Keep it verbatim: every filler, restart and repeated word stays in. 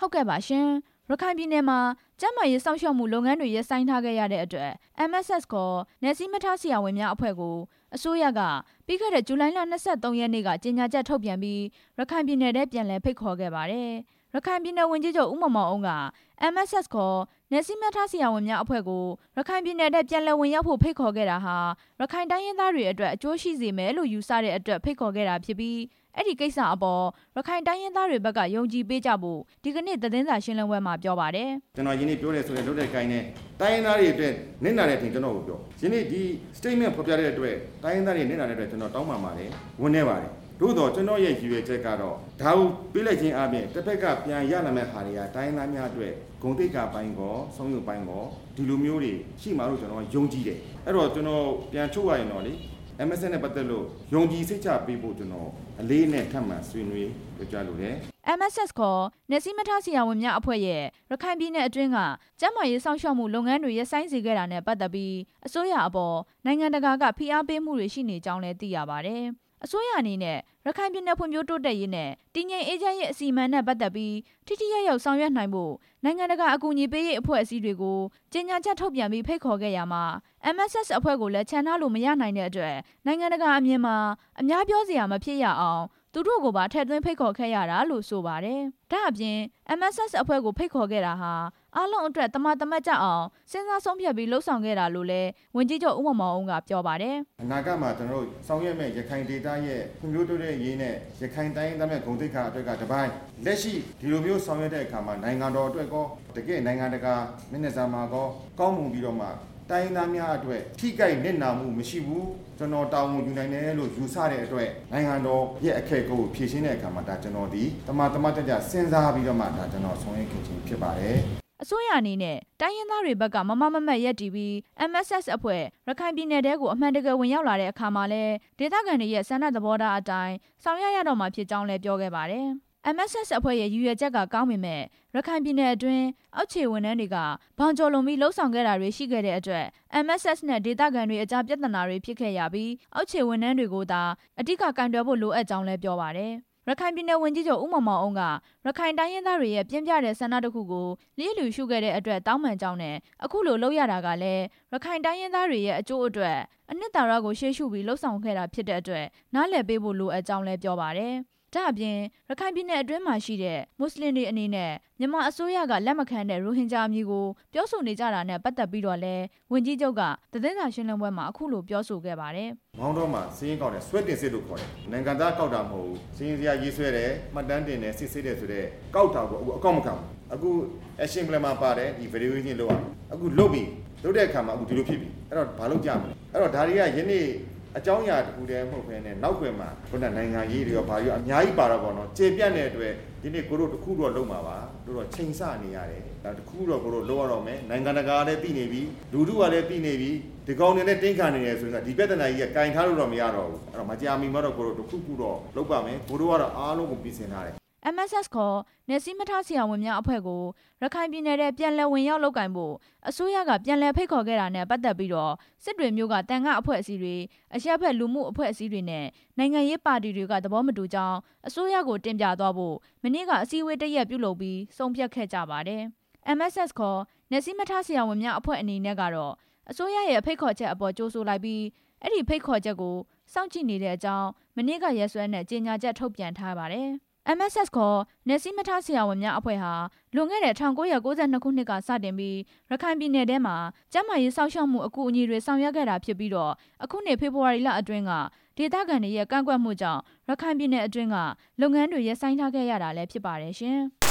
ဟုတ်ကဲ့ပါရှင်ရခိုင်ပြည်နယ်မှာကျန်းမာရေးစောင့်ရှောက်မှုလုပ်ငန်းတွေရပ်ဆိုင်းထားခဲ့ရတဲ့အတွက် အမ် အက်စ် အက်စ် ခေါ်နယ်စည်းမထားဆရာဝန်များအဖွဲ့ကိုအစိုးရကပြီးခဲ့တဲ့ဇူလိုင်လ၂၃ရက်နေ့ကကြေညာချက်ထုတ်ပြန်ပြီးရခိုင်ပြည်နယ်ထဲပြန်လည်ဖိတ်ခေါ်ခဲ့ပါတယ်ရခိုင်ပြည်နယ်ဝန်ကြီးချုပ်ဦးမောင်မောင်အုံးက အမ် အက်စ် အက်စ် ခေါ်နယ်စည်းမထားဆရာဝန်များအဖွဲ့ကိုရခိုင်ပြည်နယ်ထဲပြန်လည်ဝင်ရောက်ဖို့ဖိတ်ခေါ်ခဲ့တာဟာရခိုင်တိုင်းရင်းသားတွေအတွက်အကျိုးရှိစေမယ်လို့ယူဆတဲ့အတွက်ဖိတ်ခေါ်ခဲ့တာဖြစ်ပြီးအဲ့ဒီကိစ္စအပေါ်ရခိုင်တိုင်းရင်းသားတွေဘက်ကယုံကြည်ပေးကြဖို့ဒီကနေ့သတင်းစာရှင်းလင်းပွဲမှာပြောပါတယ်ကျွန်တော်ယနေ့ပြောတယ်ဆိုရင်လုပ်တဲ့ကိုင်းနဲ့တိုင်းရင်းသားတွေအတွက်နစ်နာတဲ့အထင်ကျွန်တော်ကိုပြောယနေ့ဒီ statement ဖော်ပြတဲ့အတွက်တိုင်းရင်းသားတွေနစ်နာတဲ့အတွက်ကျွန်တော်တောင်းပန်ပါတယ်ဝန်နေပါတယ်သို့တော့ကျွန်တော်ရဲ့ရည်ရွယ်ချက်ကတော့ဒါကိုပေးလိုက်ခြင်းအပြင်တစ်ဖက်ကပြန်ရလာမဲ့ဟာတွေကတိုင်းရင်းသားများအတွက်ဂုဏ်သိက္ခာပိုင်းကောဆုံးယုံပိုင်းကောဒီလိုမျိုးတွေရှိမှလို့ကျွန်တော်ယုံကြည်တယ်အဲ့တော့ကျွန်တော်ပြန်ချုပ်ရရင်တော့လေ အမ် အက်စ် နဲ့ပတ်သက်လို့ယုံကြည်စိတ်ချပေးဖို့ကျွန်တော်အလေးနဲ့ထပ်မံဆွေးနွေးပြောကြားလိုတယ်အမ် အက်စ် အက်စ် ခေါ်နယ်စည်းမထားဆရာဝန်များအဖွဲ့ရဲ့ရခိုင်ပြည်နယ်အတွင်းကကျန်းမာရေးစောင့်ရှောက်မှုလုပ်ငန်းတွေရပ်ဆိုင်းစေခဲ့တာနဲ့ပတ်သက်ပြီးအစိုးရအပေါ်နိုင်ငံတကာကဖိအားပေးမှုတွေရှိနေကြောင်းလည်းသိရပါတယ်အစိုးရအနေနဲ့ရခိုင်ပြည်နယ်ဖွံ့ဖြိုးတိုးတက်ရေးနဲ့တည်ငြိမ်အေးချမ်းရေးအစီအမံနဲ့ပတ်သက်ပြီးထိထိရောက်ရောက်ဆောင်ရွက်နိုင်ဖို့နိုင်ငံတကာအကူအညီပေးရေးအဖွဲ့အစည်းတွေကိုကြေညာချက်ထုတ်ပြန်ပြီးဖိတ်ခေါ်ခဲ့ရမှာ အမ် အက်စ် အက်စ် အဖွဲ့ကိုလည်းချန်ထားလို့မရနိုင်တဲ့အတွက်နိုင်ငံတကာအမြင်မှာအများပြောစရာမဖြစ်ရအောင်သူတို့ကိုပါထည့်သွင်းဖိတ်ခေါ်ခဲ့ရတာလို့ဆိုပါတယ်။ဒါအပြင် အမ် အက်စ် အက်စ် အဖွဲ့ကိုဖိတ်ခေါ်ခဲ့တာဟာအားလုံးအတွက်တမန်တမတ်ကြအောင်စဉ်းစားဆုံးဖြတ်ပြီးလှုပ်ဆောင်ခဲ့တာလို့လည်းဝန်ကြီးချုပ်ဦးမောင်မောင်အုံးကပြောပါတယ်။အနာဂတ်မှာကျွန်တော်တို့ဆောင်ရွက်မဲ့ရခိုင်ဒေသရဲ့ဖွံ့ဖြိုးတိုးတက်ရေးနဲ့ရခိုင်တိုင်းသားမဲ့ဂုဏ်သိက္ခာအတွက်ကတပိုင်းလက်ရှိဒီလိုမျိုးဆောင်ရွက်တဲ့အခါမှာနိုင်ငံတော်အတွက်ကောတကယ်နိုင်ငံတကာမျက်နှာစာမှာကောကောင်းမှုပြီးတော့မှတိုင်းသားများအတွက်ထိကြိုက်နစ်နာမှုမရှိဘူးကျွန်တော်တာဝန်ယူနိုင်တယ်လို့ယူဆတဲ့အတွက်နိုင်ငံတော်ရဲ့အခက်အခဲကိုဖြေရှင်းတဲ့အခါမှာဒါကျွန်တော်ဒီတမန်တမတ်ကြစဉ်းစားပြီးတော့မှဒါကျွန်တော်ဆောင်ရွက်ခဲ့ခြင်းဖြစ်ပါတယ်အစိုးရအနေနဲ့တိုင်းရင်းသားတွေဘက်ကမမမမတ်ရက်တီးပြီး အမ် အက်စ် အက်စ် အဖွဲ့ရခိုင်ပြည်နယ်တဲကိုအမှန်တကယ်ဝင်ရောက်လာတဲ့အခါမှာလဲဒေသခံတွေရဲ့ဆန္ဒသဘောထားအတိုင်းဆောင်ရွက်ရတော့မှာဖြစ်ကြောင်းလည်းပြောခဲ့ပါတယ်အမ် အက်စ် အက်စ် အဖွဲ့ရဲ့ရည်ရွယ်ချက်ကကောင်းပေမဲ့ရခိုင်ပြည်နယ်အတွင်းအောက်ခြေဝန်ထမ်းတွေကဘောင်ကျော်လွန်ပြီးလှုပ်ဆောင်ခဲ့တာတွေရှိခဲ့တဲ့အတွက် အမ် အက်စ် အက်စ် နဲ့ဒေသခံတွေအကြားပြဿနာတွေဖြစ်ခဲ့ရပြီးအောက်ခြေဝန်ထမ်းတွေကိုသာအဓိကကင်တွယ်ဖို့လိုအပ်ကြောင်းလည်းပြောပါတယ်ရခိုင်ပြည်နယ်ဝန်ကြီးချုပ်ဦးမောင်မောင်အုံးကရခိုင်တိုင်းရင်းသားတွေရဲ့ပြင်းပြတဲ့ဆန္ဒတစ်ခုကိုလျှို့လူရှုခဲ့တဲ့အတွက်တောင်းပန်ကြောင်းနဲ့အခုလိုလုပ်ရတာကလည်းရခိုင်တိုင်းရင်းသားတွေရဲ့အကျိုးအတွက်အနှစ်သာရကိုရှေ့ရှုပြီးလှုပ်ဆောင်ခဲ့တာဖြစ်တဲ့အတွက်နားလည်ပေးဖို့လိုအပ်ကြောင်းလည်းပြောပါတယ်ဒါအပြင်ရခိုင်ပြည်နယ်အတွင်းမှာရှိတဲ့မွတ်စလင်တွေအနေနဲ့မြန်မာအစိုးရကလက်မခံတဲ့ရိုဟင်ဂျာအမည်ကိုပြောဆိုနေကြတာနဲ့ပတ်သက်ပြီးတော့လဲဝန်ကြီးချုပ်ကသတင်းစာရှင်းလင်းပွဲမှာအခုလိုပြောဆိုခဲ့ပါတယ်။မောင်းတော့မှာစီးရင်ကောက်တယ်ဆွဲတင်စစ်လို့ခေါ်တယ်။နိုင်ငံသားကောက်တာမဟုတ်ဘူး။စီးရင်စရာရေးဆွဲတယ်မှတ်တမ်းတင်တယ်စစ်ဆေးတယ်ဆိုတော့ကောက်တာကိုအခုအကောက်မခံဘူး။အခု action plan မှာပါတယ်ဒီ verification လုပ်ရအောင်။အခုလုပ်ပြီလုပ်တဲ့အခါမှာအခုဒီလိုဖြစ်ပြီ။အဲ့တော့ဘာလုပ်ကြမလဲ။အဲ့တော့ဒါတွေကယနေ့အကြောင်းအရာတခုတည်းမဟုတ်ဘဲနဲ့နောက်ွယ်မှာခုနနိုင်ငံရေးတွေရောဘာရောအများကြီးပါတော့ပေါ့နော်ကျေပြတ်တဲ့အတွက်ဒီနေ့ကိုတို့တခုတော့လုံးမှာပါတို့တော့ချိန်ဆနေရတယ်ဒါတခုတော့ကိုတို့လုံးရတော့မယ်နိုင်ငံတကာလည်းပြည်နေပြီလူထုကလည်းပြည်နေပြီဒီကောင်တွေနဲ့တင်းခံနေရဆိုရင်ဒီပြဿနာကြီးကကင်ထားလို့တော့မရတော့ဘူးအဲ့တော့မကြာမီမှတော့ကိုတို့တခုခုတော့လုံးပါမယ်ကိုတို့ကတော့အားလုံးကိုပြင်ဆင်ထားတယ်အမ် အက်စ် အက်စ် ခေါ်နယ်စည်းမထားဆရာဝန်များအဖွဲ့ကိုရခိုင်ပြည်နယ်ထဲပြန်လည်ဝင်ရောက်လုပ်ကိုင်ဖို့အစိုးရကပြန်လည်ဖိတ်ခေါ်ခဲ့တာနဲ့ပတ်သက်ပြီးတော့စစ်တွေမျိုးကတန်ခါအဖွဲ့အစည်းတွေအရက်ဖက်လူမှုအဖွဲ့အစည်းတွေနဲ့နိုင်ငံရေးပါတီတွေကသဘောမတူကြောင်းအစိုးရကိုတင်ပြသွားဖို့မနေ့ကအစည်းအဝေးတစ်ရက်ပြုလုပ်ပြီးဆုံးဖြတ်ခဲ့ကြပါတယ်။ အမ် အက်စ် အက်စ် ခေါ်နယ်စည်းမထားဆရာဝန်များအဖွဲ့အနေနဲ့ကတော့အစိုးရရဲ့ဖိတ်ခေါ်ချက်အပေါ်ကြိုဆိုလိုက်ပြီးအဲ့ဒီဖိတ်ခေါ်ချက်ကိုစောင့်ကြည့်နေတဲ့အကြောင်းမနေ့ကရက်စွဲနဲ့ကြေညာချက်ထုတ်ပြန်ထားပါတယ်။ အမ် အက်စ် အက်စ် ခေါ်နယ်စည်းမထားဆရာဝန်များအဖွဲ့ဟာလွန်ခဲ့တဲ့၁၉၉၂ခုနှစ်ကစတင်ပြီးရခိုင်ပြည်နယ်ထဲမှာကျန်းမာရေးစောင့်ရှောက်မှုအကူအညီတွေဆောင်ရွက်ခဲ့တာဖြစ်ပြီးတော့အခုနှစ်ဖေဖော်ဝါရီလအတွင်းကဒေသခံတွေရဲ့ကန့်ကွက်မှုကြောင့်ရခိုင်ပြည်နယ်အတွင်းကလုပ်ငန်းတွေရပ်ဆိုင်းထားခဲ့ရတာလည်းဖြစ်ပါတယ်ရှင်။